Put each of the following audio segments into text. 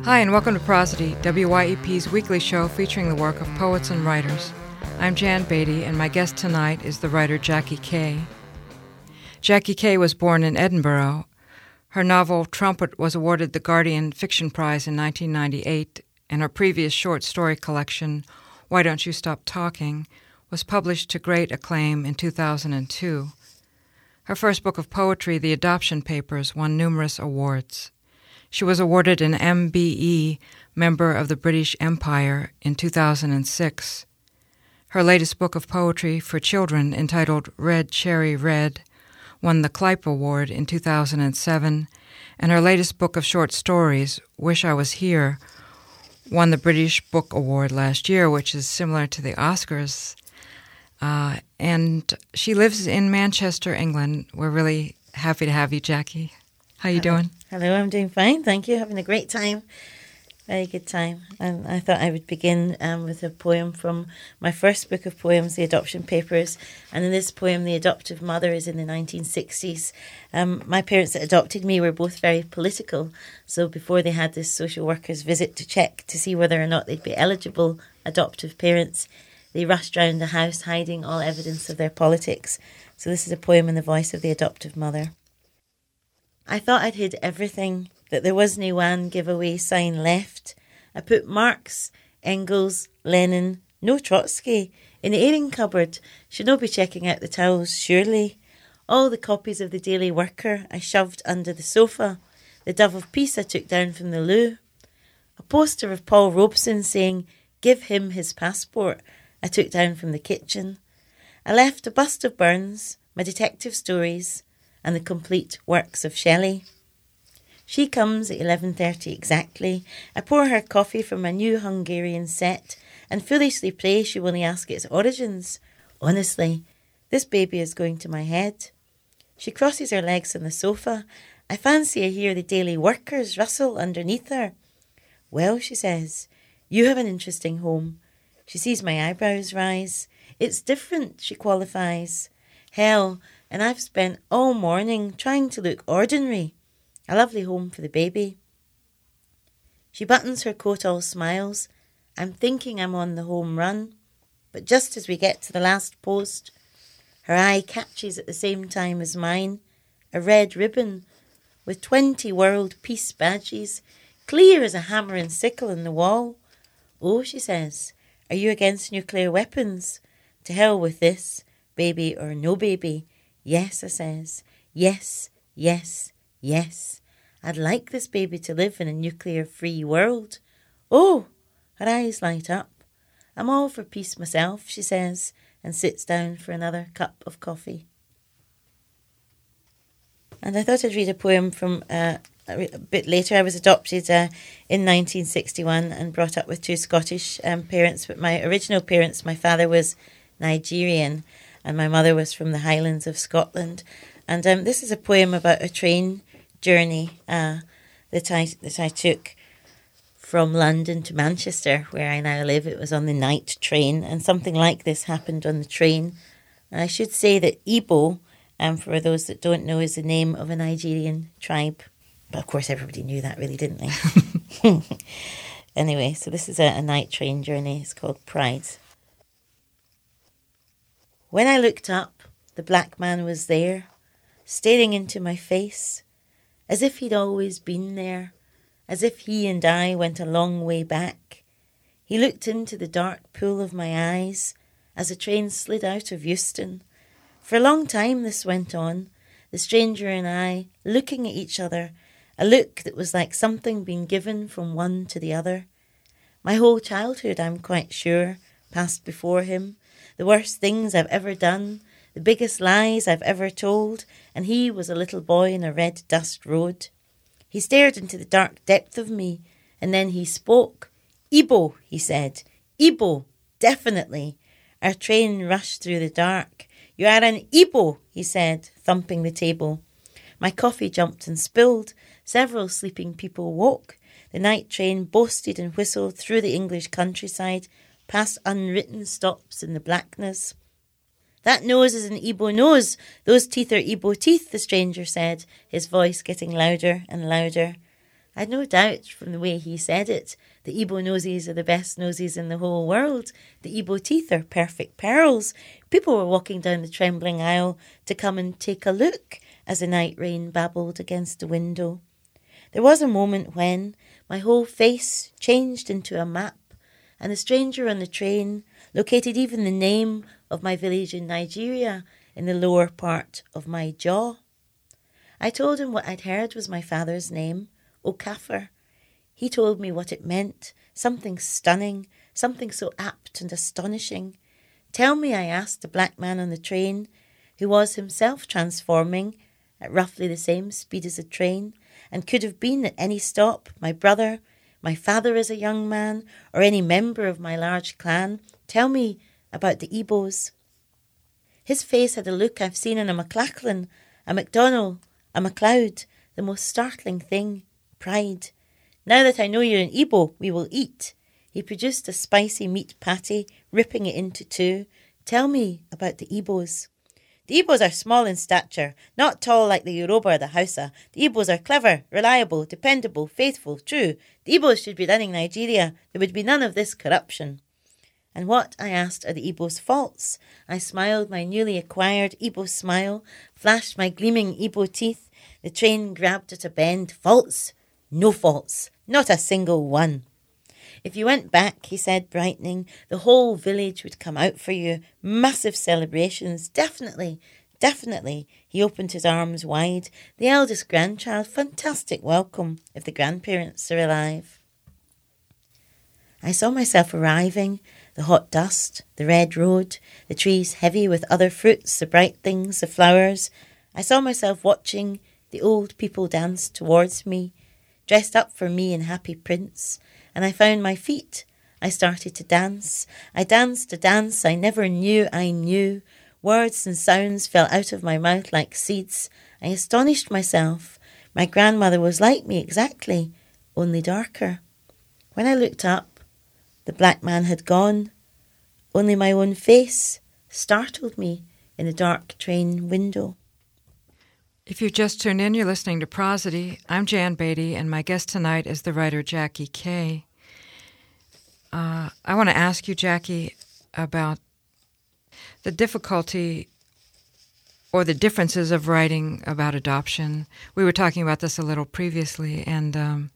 Hi, and welcome to Prosody, WYEP's weekly show featuring the work of poets and writers. I'm Jan Beatty, and my guest tonight is the writer Jackie Kay. Jackie Kay was born in Edinburgh. Her novel Trumpet was awarded the Guardian Fiction Prize in 1998, and her previous short story collection, Why Don't You Stop Talking, was published to great acclaim in 2002. Her first book of poetry, The Adoption Papers, won numerous awards. She was awarded an MBE, Member of the British Empire, in 2006. Her latest book of poetry for children, entitled Red Cherry Red, won the Cuyp Award in 2007, and her latest book of short stories, Wish I Was Here, won the British Book Award last year, which is similar to the Oscars. And she lives in Manchester, England. We're really happy to have you, Jackie. How you doing? Hello, I'm doing fine, thank you. Having a great time. Very good time. And I thought I would begin with a poem from my first book of poems, The Adoption Papers. And in this poem, the adoptive mother is in the 1960s. My parents that adopted me were both very political. So before they had this social worker's visit to check to see whether or not they'd be eligible adoptive parents, they rushed round the house hiding all evidence of their politics. So this is a poem in the voice of the adoptive mother. I thought I'd hid everything, that there was no one giveaway sign left. I put Marx, Engels, Lenin, no Trotsky, in the airing cupboard. Should no be checking out the towels, surely. All the copies of the Daily Worker I shoved under the sofa. The Dove of Peace I took down from the loo. A poster of Paul Robeson saying, "Give him his passport," I took down from the kitchen. I left a bust of Burns, my detective stories, and the complete works of Shelley. She comes at 11:30 exactly. I pour her coffee from my new Hungarian set and foolishly pray she won't ask its origins. Honestly, this baby is going to my head. She crosses her legs on the sofa. I fancy I hear the Daily Workers rustle underneath her. "Well," she says, "you have an interesting home." She sees my eyebrows rise. "It's different," she qualifies. "Hell, and I've spent all morning trying to look ordinary. A lovely home for the baby." She buttons her coat, all smiles. I'm thinking I'm on the home run. But just as we get to the last post, her eye catches at the same time as mine a red ribbon with 20 world peace badges, clear as a hammer and sickle in the wall. "Oh," she says, "are you against nuclear weapons?" "To hell with this, baby or no baby." "Yes," I says. "Yes, yes, yes. I'd like this baby to live in a nuclear-free world." "Oh," her eyes light up. "I'm all for peace myself," she says, and sits down for another cup of coffee. And I thought I'd read a poem from a bit later. I was adopted in 1961 and brought up with two Scottish parents, but my original parents, my father was Nigerian, and my mother was from the Highlands of Scotland. And this is a poem about a train journey that I took from London to Manchester, where I now live. It was on the night train, and something like this happened on the train. And I should say that Igbo, for those that don't know, is the name of a Nigerian tribe. But of course everybody knew that, really, didn't they? Anyway, so this is a night train journey. It's called Pride. When I looked up, the black man was there, staring into my face, as if he'd always been there, as if he and I went a long way back. He looked into the dark pool of my eyes as the train slid out of Euston. For a long time this went on, the stranger and I looking at each other, a look that was like something being given from one to the other. My whole childhood, I'm quite sure, passed before him. The worst things I've ever done, the biggest lies I've ever told, and he was a little boy in a red dust road. He stared into the dark depth of me, and then he spoke. "Igbo," he said. "Igbo, definitely." Our train rushed through the dark. "You are an Igbo," he said, thumping the table. My coffee jumped and spilled. Several sleeping people woke. The night train boasted and whistled through the English countryside, past unwritten stops in the blackness. "That nose is an Igbo nose. Those teeth are Igbo teeth," the stranger said, his voice getting louder and louder. I had no doubt from the way he said it. The Igbo noses are the best noses in the whole world. The Igbo teeth are perfect pearls. People were walking down the trembling aisle to come and take a look as the night rain babbled against the window. There was a moment when my whole face changed into a map, and the stranger on the train located even the name of my village in Nigeria in the lower part of my jaw. I told him what I'd heard was my father's name, Okafor. He told me what it meant, something stunning, something so apt and astonishing. Tell me, I asked the black man on the train, who was himself transforming at roughly the same speed as a train, and could have been at any stop my brother, my father as a young man, or any member of my large clan. Tell me about the Igbos. His face had a look I've seen in a McLachlan, a MacDonald, a MacLeod, the most startling thing, pride. Now that I know you're an Igbo, we will eat. He produced a spicy meat patty, ripping it into two. Tell me about the Igbos. The Igbos are small in stature, not tall like the Yoruba or the Hausa. The Igbos are clever, reliable, dependable, faithful, true. The Igbos should be running Nigeria. There would be none of this corruption. And what, I asked, are the Igbos' faults? I smiled my newly acquired Igbo smile, flashed my gleaming Igbo teeth. The train grabbed at a bend. Faults? No faults. Not a single one. If you went back, he said, brightening, the whole village would come out for you. Massive celebrations. Definitely. Definitely. He opened his arms wide. The eldest grandchild, fantastic welcome if the grandparents are alive. I saw myself arriving, the hot dust, the red road, the trees heavy with other fruits, the bright things, the flowers. I saw myself watching the old people dance towards me, dressed up for me in happy prints, and I found my feet. I started to dance. I danced a dance I never knew I knew. Words and sounds fell out of my mouth like seeds. I astonished myself. My grandmother was like me exactly, only darker. When I looked up, the black man had gone. Only my own face startled me in the dark train window. If you've just tuned in, you're listening to Prosody. I'm Jan Beatty, and my guest tonight is the writer Jackie Kay. I want to ask you, Jackie, about the difficulty or the differences of writing about adoption. We were talking about this a little previously, and,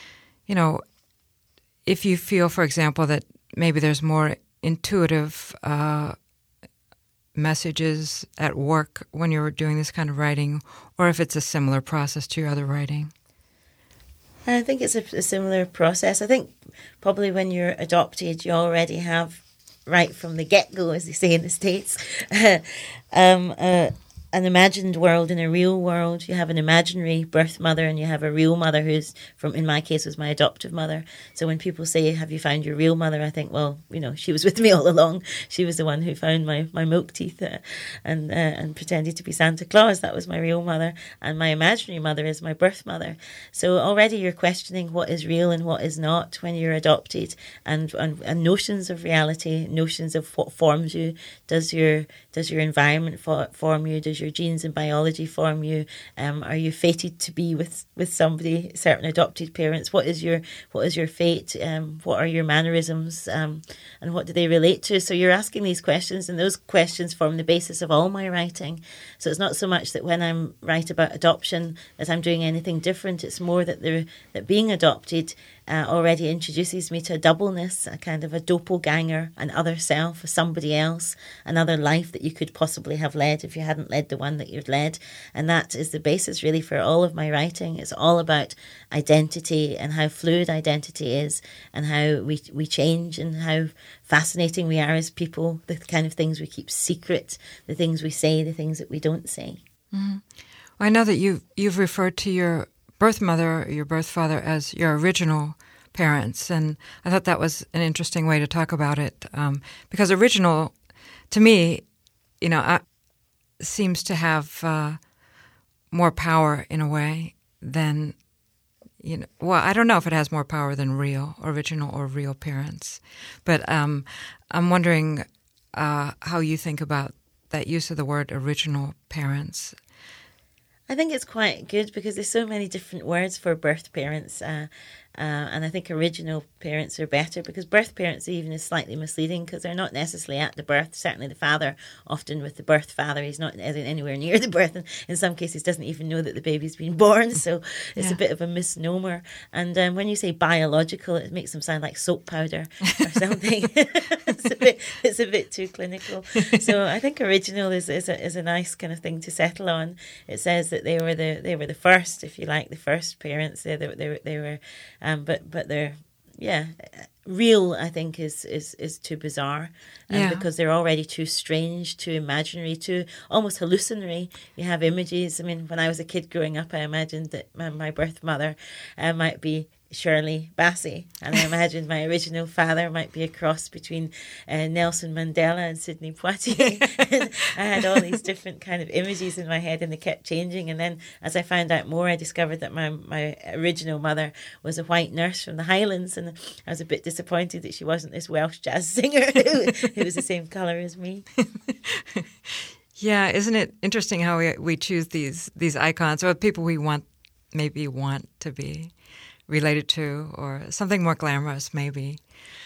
if you feel, for example, that maybe there's more intuitive messages at work when you're doing this kind of writing, or if it's a similar process to your other writing. I think it's a similar process. I think probably when you're adopted, you already have, right from the get-go, as they say in the States, an imagined world and a real world. You have an imaginary birth mother and you have a real mother who's, in my case, was my adoptive mother. So when people say, have you found your real mother? I think, well, she was with me all along. She was the one who found my milk teeth and pretended to be Santa Claus. That was my real mother. And my imaginary mother is my birth mother. So already you're questioning what is real and what is not when you're adopted, and notions of reality, notions of what forms you. Does your environment form you? Does your genes and biology form you? Are you fated to be with somebody, certain adopted parents? What is your fate? What are your mannerisms? And what do they relate to? So you're asking these questions, and those questions form the basis of all my writing. So it's not so much that when I write about adoption that I'm doing anything different. It's more that being adopted already introduces me to a doubleness, a kind of a doppelganger, an other self, somebody else, another life that you could possibly have led if you hadn't led the one that you'd led. And that is the basis really for all of my writing. It's all about identity and how fluid identity is, and how we change, and how fascinating we are as people, the kind of things we keep secret, the things we say, the things that we don't say. Mm-hmm. Well, I know that you've referred to your birth mother or your birth father as your original parents, and I thought that was an interesting way to talk about it, because original, to me, seems to have more power in a way than, well, I don't know if it has more power than original or real parents, but I'm wondering how you think about that use of the word original parents. I think it's quite good because there's so many different words for birth parents. And I think original parents are better because birth parents even is slightly misleading because they're not necessarily at the birth. Certainly the father, often with the birth father, he's not anywhere near the birth, and in some cases doesn't even know that the baby's been born. So it's a bit of a misnomer. And when you say biological, it makes them sound like soap powder or something. It's a bit too clinical. So I think original is a nice kind of thing to settle on. It says that they were the first, if you like, the first parents. They were. But they're real. I think is too bizarre, because they're already too strange, too imaginary, too almost hallucinatory. You have images. I mean, when I was a kid growing up, I imagined that my birth mother might be Shirley Bassey, and I imagined my original father might be a cross between Nelson Mandela and Sidney Poitier. And I had all these different kind of images in my head, and they kept changing. And then as I found out more, I discovered that my original mother was a white nurse from the Highlands, and I was a bit disappointed that she wasn't this Welsh jazz singer who was the same colour as me. Yeah, isn't it interesting how we choose these icons, or people we want to be related to, or something more glamorous, maybe.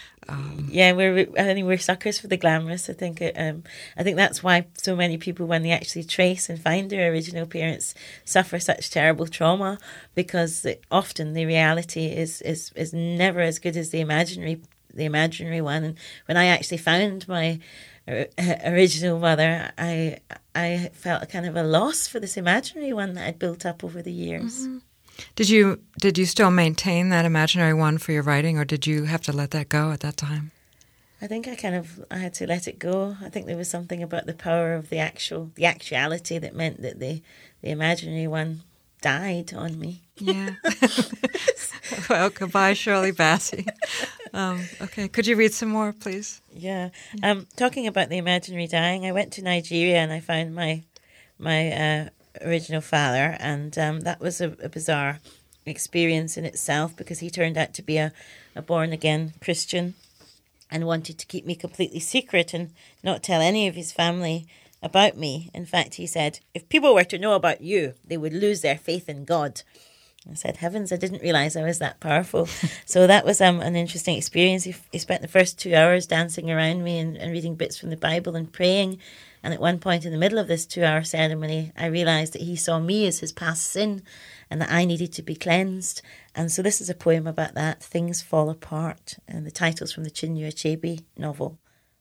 I think we're suckers for the glamorous. I think that's why so many people, when they actually trace and find their original parents, suffer such terrible trauma, because often the reality is never as good as the imaginary one. And when I actually found my original mother, I felt a kind of a loss for this imaginary one that I'd built up over the years. Mm-hmm. Did you still maintain that imaginary one for your writing, or did you have to let that go at that time? I think I had to let it go. I think there was something about the power of the actuality that meant that the imaginary one died on me. Yeah. Well, goodbye, Shirley Bassey. Okay, could you read some more, please? Yeah. Talking about the imaginary dying, I went to Nigeria and I found my original father, and that was a bizarre experience in itself, because he turned out to be a born-again Christian and wanted to keep me completely secret and not tell any of his family about me. In fact, he said, if people were to know about you, they would lose their faith in God. I said, heavens, I didn't realise I was that powerful. So that was an interesting experience. He spent the first 2 hours dancing around me and reading bits from the Bible and praying. And at one point in the middle of this 2-hour ceremony, I realised that he saw me as his past sin and that I needed to be cleansed. And so this is a poem about that, Things Fall Apart, and the title's from the Chinua Achebe novel.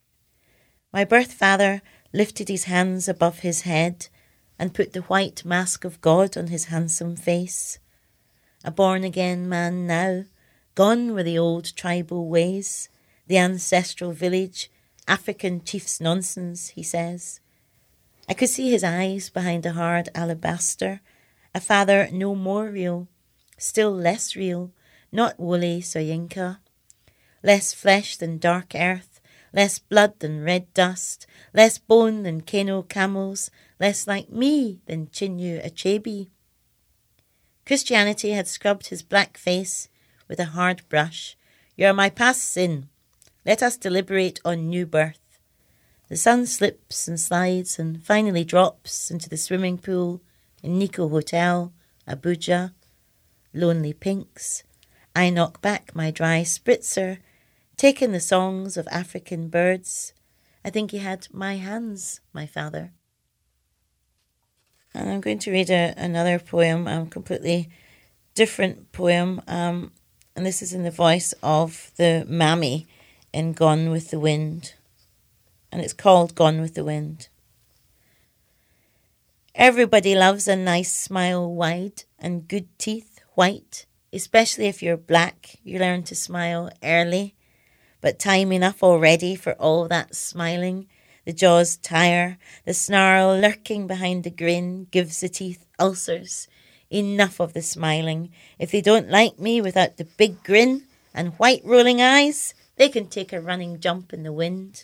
My birth father lifted his hands above his head and put the white mask of God on his handsome face. A born-again man now, gone were the old tribal ways, the ancestral village, African chief's nonsense, he says. I could see his eyes behind a hard alabaster, a father no more real, still less real, not Wole Soyinka, less flesh than dark earth, less blood than red dust, less bone than Kano camels, less like me than Chinua Achebe. Christianity had scrubbed his black face with a hard brush. You are my past sin. Let us deliberate on new birth. The sun slips and slides and finally drops into the swimming pool in Nico Hotel, Abuja. Lonely pinks. I knock back my dry spritzer, take in the songs of African birds. I think he had my hands, my father. And I'm going to read another poem, a completely different poem, and this is in the voice of the Mammy in Gone with the Wind, and it's called Gone with the Wind. Everybody loves a nice smile wide and good teeth white, especially if you're black. You learn to smile early, but time enough already for all that smiling. The jaws tire, the snarl lurking behind the grin gives the teeth ulcers. Enough of the smiling. If they don't like me without the big grin and white rolling eyes, they can take a running jump in the wind.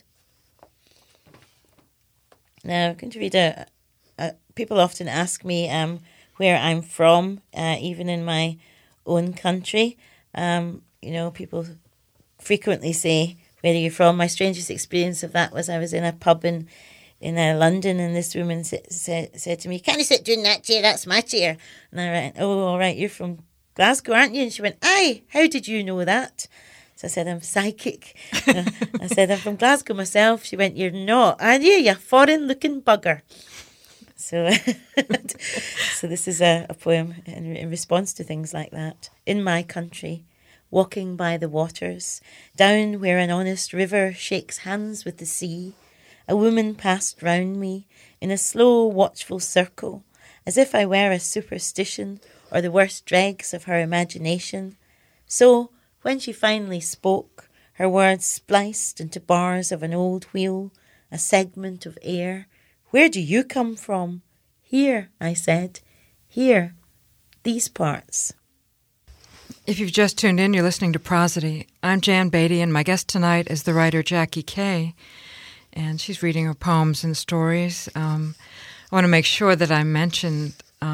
Now, I'm going to read people often ask me where I'm from, even in my own country. People frequently say, where are you from? My strangest experience of that was I was in a pub in in London, and this woman said to me, "Can you sit down in that chair? That's my chair." And I went, "Oh, all right, you're from Glasgow, aren't you?" And she went, "Aye, how did you know that?" So I said, "I'm psychic." I said, "I'm from Glasgow myself." She went, "You're not, are you? You foreign-looking bugger." So, so this is a poem in response to things like that. In my country, walking by the waters, down where an honest river shakes hands with the sea, a woman passed round me in a slow, watchful circle, as if I were a superstition or the worst dregs of her imagination. So, when she finally spoke, her words spliced into bars of an old wheel, a segment of air. "Where do you come from?" "Here," I said. "Here. These parts." If you've just tuned in, you're listening to Prosody. I'm Jan Beatty, and my guest tonight is the writer Jackie Kay, and she's reading her poems and stories. I want to make sure that I mentioned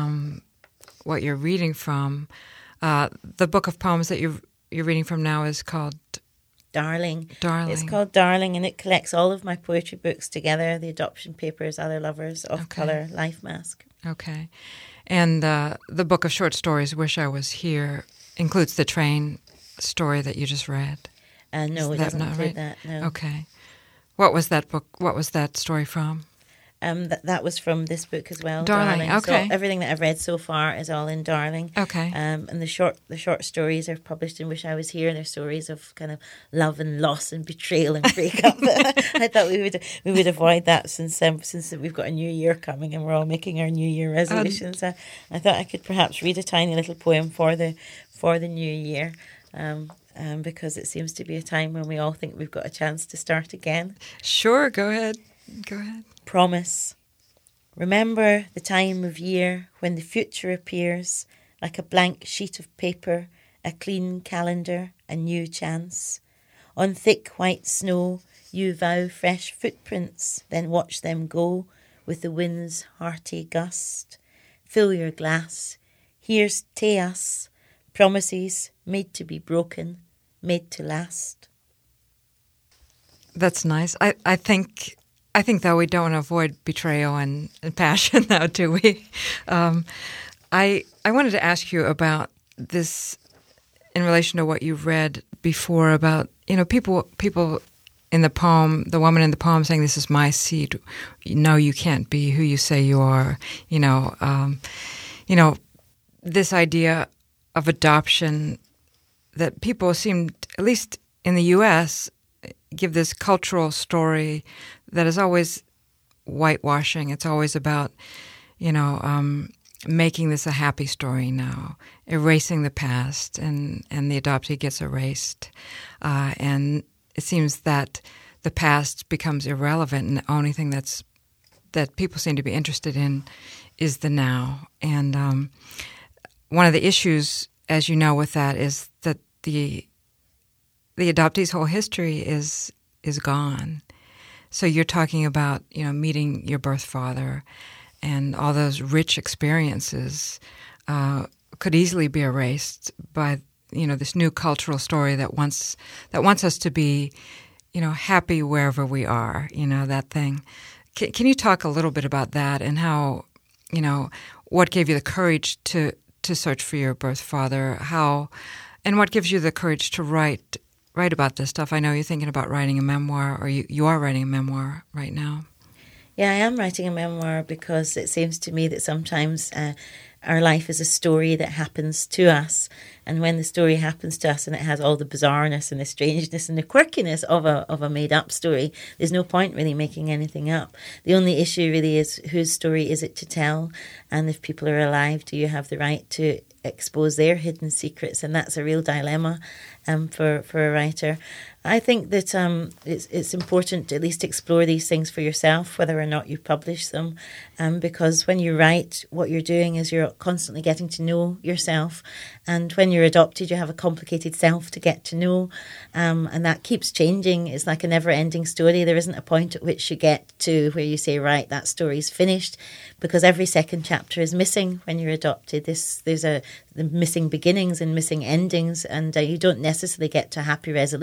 what you're reading from. The book of poems that you're reading from now is called Darling. Darling. It's called Darling, and it collects all of my poetry books together, The Adoption Papers, Other Lovers, Off Colour, Life Mask. Okay. And the book of short stories, Wish I Was Here, includes the train story that you just read. No, it doesn't include that, no. Okay. What was that book? What was that story from? That was from this book as well, Darling. Okay. So everything that I've read so far is all in Darling. Okay. And the short stories are published in Wish I Was Here. They're stories of kind of love and loss and betrayal and breakup. I thought we would avoid that since we've got a new year coming and we're all making our New Year resolutions. I thought I could perhaps read a tiny little poem for the new year. Because it seems to be a time when we all think we've got a chance to start again. Sure, go ahead. Go ahead. Promise. Remember the time of year when the future appears like a blank sheet of paper, a clean calendar, a new chance. On thick white snow you vow fresh footprints, then watch them go with the wind's hearty gust. Fill your glass. Here's Teas, promises made to be broken, made to last. That's nice. I think though we don't avoid betrayal and passion, though, do we? I wanted to ask you about this in relation to what you read before about people in the poem, the woman in the poem saying, "This is my seat." No, you can't be who you say you are. This idea of adoption that people seem, at least in the U.S., give this cultural story that is always whitewashing. It's always about, making this a happy story now, erasing the past, and the adoptee gets erased. And it seems that the past becomes irrelevant, and the only thing that people seem to be interested in is the now. And one of the issues, as you know, with that is that the adoptee's whole history is gone. So you're talking about, meeting your birth father, and all those rich experiences could easily be erased by, this new cultural story that wants us to be, happy wherever we are. That thing. Can you talk a little bit about that and how, what gave you the courage to search for your birth father? And what gives you the courage to write about this stuff? I know you're thinking about writing a memoir, or you are writing a memoir right now. Yeah, I am writing a memoir because it seems to me that sometimes our life is a story that happens to us. And when the story happens to us and it has all the bizarreness and the strangeness and the quirkiness of a made-up story, there's no point really making anything up. The only issue really is whose story is it to tell? And if people are alive, do you have the right to expose their hidden secrets? And that's a real dilemma for a writer. I think that it's important to at least explore these things for yourself, whether or not you publish them, because when you write, what you're doing is you're constantly getting to know yourself. And when you're adopted, you have a complicated self to get to know, and that keeps changing. It's like a never-ending story. There isn't a point at which you get to where you say, right, that story's finished, because every second chapter is missing when you're adopted. There's the missing beginnings and missing endings, and you don't necessarily get to a happy resolution.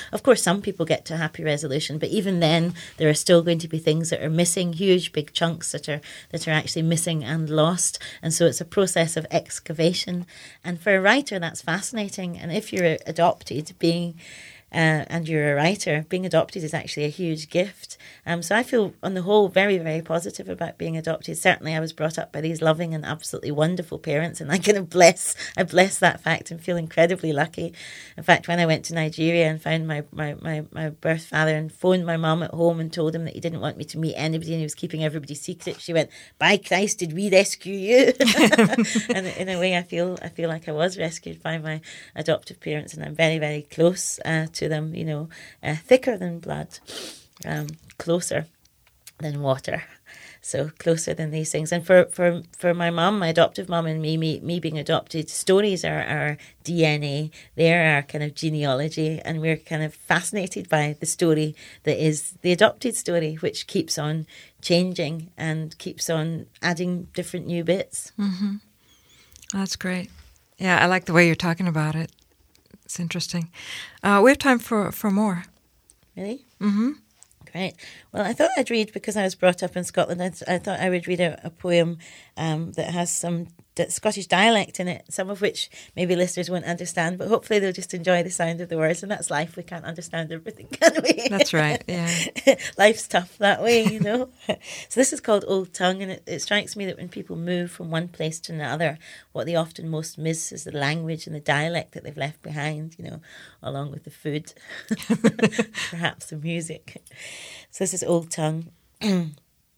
Of course, some people get to a happy resolution, but even then, there are still going to be things that are missing, huge, big chunks that are actually missing and lost. And so it's a process of excavation. And for a writer, that's fascinating. And if you're adopted, and you're a writer, being adopted is actually a huge gift. So I feel, on the whole, very, very positive about being adopted. Certainly, I was brought up by these loving and absolutely wonderful parents, and I kind of bless that fact and feel incredibly lucky. In fact, when I went to Nigeria and found my birth father and phoned my mum at home and told him that he didn't want me to meet anybody and he was keeping everybody's secret, she went, "By Christ, did we rescue you?" And in a way, I feel like I was rescued by my adoptive parents, and I'm very, very close to them, thicker than blood, closer than water, so closer than these things. And for my mum, my adoptive mum, and me being adopted, stories are our DNA. They're our kind of genealogy, and we're kind of fascinated by the story that is the adopted story, which keeps on changing and keeps on adding different new bits. Mm-hmm. That's great. Yeah, I like the way you're talking about it. It's interesting. We have time for more. Really? Mm-hmm. Great. Well, I thought I'd read, because I was brought up in Scotland, I thought I would read a poem that has some Scottish dialect in it, some of which maybe listeners won't understand, but hopefully they'll just enjoy the sound of the words. And that's life. We can't understand everything, can we? That's right, yeah. Life's tough that way, So this is called Old Tongue, and it strikes me that when people move from one place to another, what they often most miss is the language and the dialect that they've left behind, along with the food, perhaps the music. So this is Old Tongue. When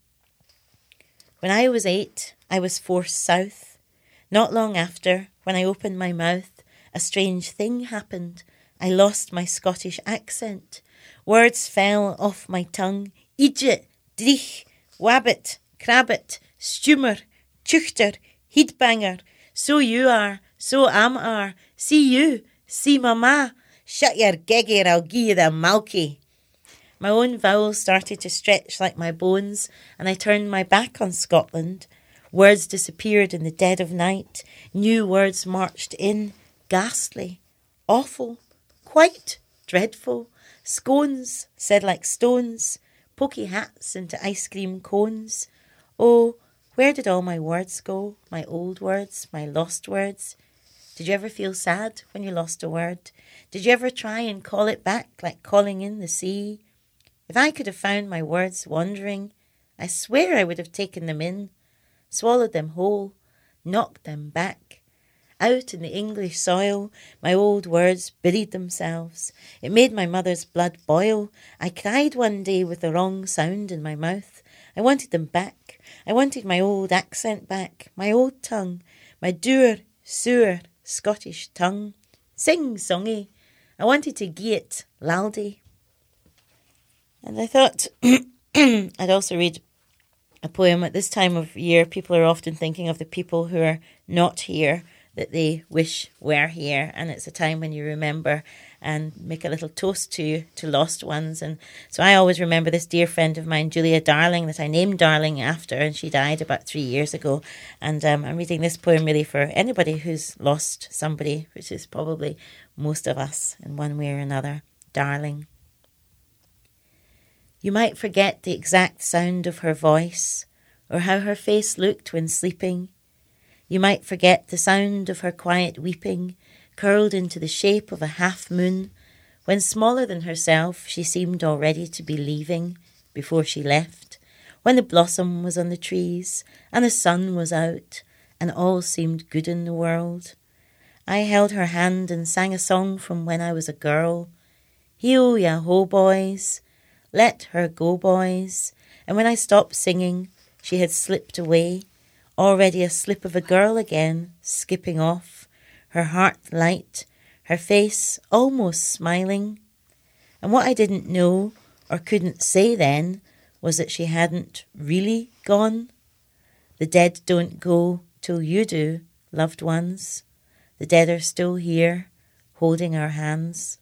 I was 8, I was forced south. Not long after, when I opened my mouth, a strange thing happened. I lost my Scottish accent. Words fell off my tongue. Idjit, drich, wabbit, crabbit, stummer, tuchter, headbanger. So you are, so am are. See you, see mama. Shut your gegger, I'll gie you the malky. My own vowels started to stretch like my bones, and I turned my back on Scotland. Words disappeared in the dead of night. New words marched in, ghastly, awful, quite dreadful. Scones said like stones, pokey hats into ice cream cones. Oh, where did all my words go? My old words, my lost words. Did you ever feel sad when you lost a word? Did you ever try and call it back like calling in the sea? If I could have found my words wandering, I swear I would have taken them in, swallowed them whole, knocked them back. Out in the English soil, my old words buried themselves. It made my mother's blood boil. I cried one day with the wrong sound in my mouth. I wanted them back. I wanted my old accent back, my old tongue, my dour, sour Scottish tongue. Sing-songy. I wanted to gie it laldy. And I thought I'd also read a poem. At this time of year, people are often thinking of the people who are not here, that they wish were here. And it's a time when you remember and make a little toast to lost ones. And so I always remember this dear friend of mine, Julia Darling, that I named Darling after, and she died about 3 years ago. And I'm reading this poem really for anybody who's lost somebody, which is probably most of us in one way or another. Darling. You might forget the exact sound of her voice, or how her face looked when sleeping. You might forget the sound of her quiet weeping, curled into the shape of a half-moon. When smaller than herself, she seemed already to be leaving before she left, when the blossom was on the trees, and the sun was out, and all seemed good in the world. I held her hand and sang a song from when I was a girl. Heel ya ho, boys. Let her go, boys. And when I stopped singing, she had slipped away, already a slip of a girl again, skipping off, her heart light, her face almost smiling. And what I didn't know or couldn't say then was that she hadn't really gone. The dead don't go till you do, loved ones. The dead are still here, holding our hands.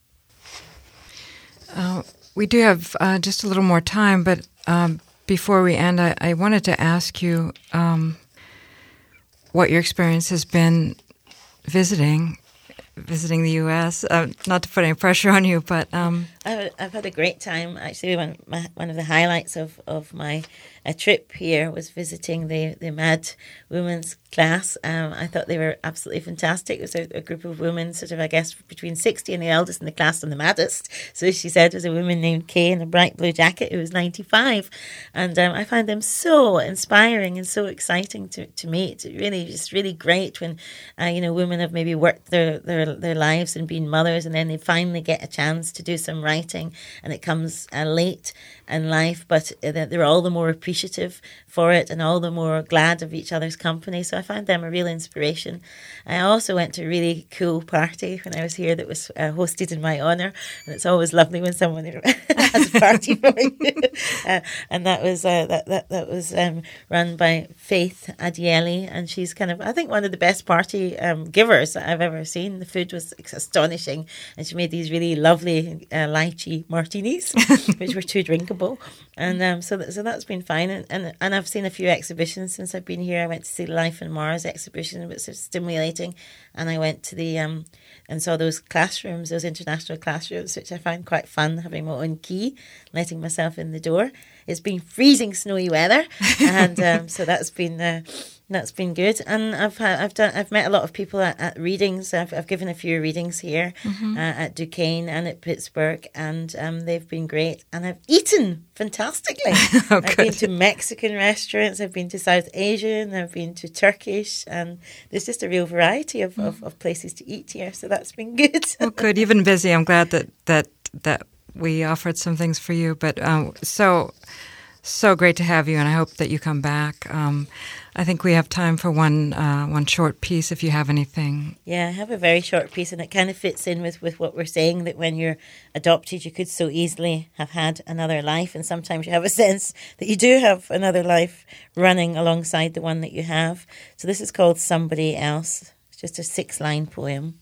We do have just a little more time, but before we end, I wanted to ask you what your experience has been visiting visiting the U.S.? Not to put any pressure on you, but I've had a great time. Actually, one of the highlights of my trip here was visiting the MAD Women's class. I thought they were absolutely fantastic. It was a group of women, sort of, I guess, between 60 and the eldest in the class and the maddest. So she said was a woman named Kay in a bright blue jacket who was 95. And I find them so inspiring and so exciting to meet. Really, just really great when, women have maybe worked their lives and been mothers, and then they finally get a chance to do some writing, and it comes late in life, but they're all the more appreciative for it and all the more glad of each other's company. So I found them a real inspiration. I also went to a really cool party when I was here that was hosted in my honour, and it's always lovely when someone has a party for you. And that was run by Faith Adieli, and she's kind of, I think, one of the best party givers that I've ever seen. The food was astonishing, and she made these really lovely lychee martinis, which were too drinkable. And so that's been fine. And I've seen a few exhibitions since I've been here. I went to see the Life on Mars exhibition, which was stimulating, and I went to the and saw those classrooms, those international classrooms, which I found quite fun, having my own key, letting myself in the door. It's been freezing snowy weather, and so that's been good. And I've met a lot of people at readings. I've given a few readings here at Duquesne and at Pittsburgh, and they've been great. And I've eaten fantastically. I've been to Mexican restaurants, I've been to South Asian, I've been to Turkish, and there's just a real variety of places to eat here. So that's been good. Oh, good. You've been busy. I'm glad that we offered some things for you. But so great to have you, and I hope that you come back. I think we have time for one short piece, if you have anything. Yeah, I have a very short piece, and it kind of fits in with what we're saying, that when you're adopted, you could so easily have had another life, and sometimes you have a sense that you do have another life running alongside the one that you have. So this is called Somebody Else. It's just a 6-line poem.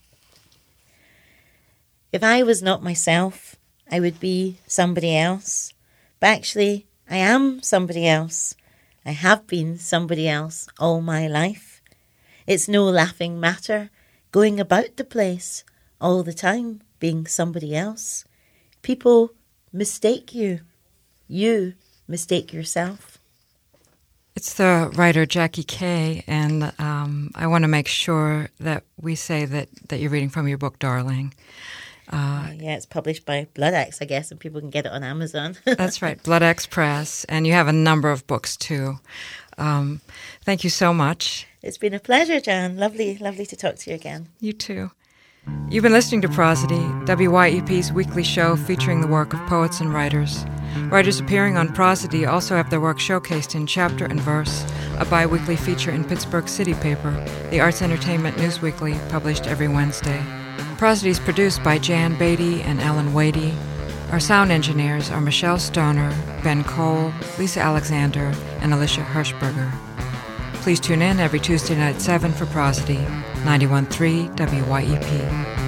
If I was not myself, I would be somebody else. But actually, I am somebody else. I have been somebody else all my life. It's no laughing matter, going about the place all the time being somebody else. People mistake you. You mistake yourself. It's the writer Jackie Kay, and I want to make sure that we say that you're reading from your book, Darling. Yeah, it's published by Blood X, I guess, and people can get it on Amazon. That's right, Blood X Press, and you have a number of books too. Thank you so much. It's been a pleasure, Jan. Lovely to talk to you again. You too. You've been listening to Prosody, WYEP's weekly show featuring the work of poets and writers. Writers appearing on Prosody also have their work showcased in Chapter and Verse, a bi-weekly feature in Pittsburgh City Paper, the Arts Entertainment News Weekly, published every Wednesday. Prosody is produced by Jan Beatty and Ellen Wadey. Our sound engineers are Michelle Stoner, Ben Cole, Lisa Alexander, and Alicia Hirschberger. Please tune in every Tuesday night at 7 for Prosody, 91.3 WYEP.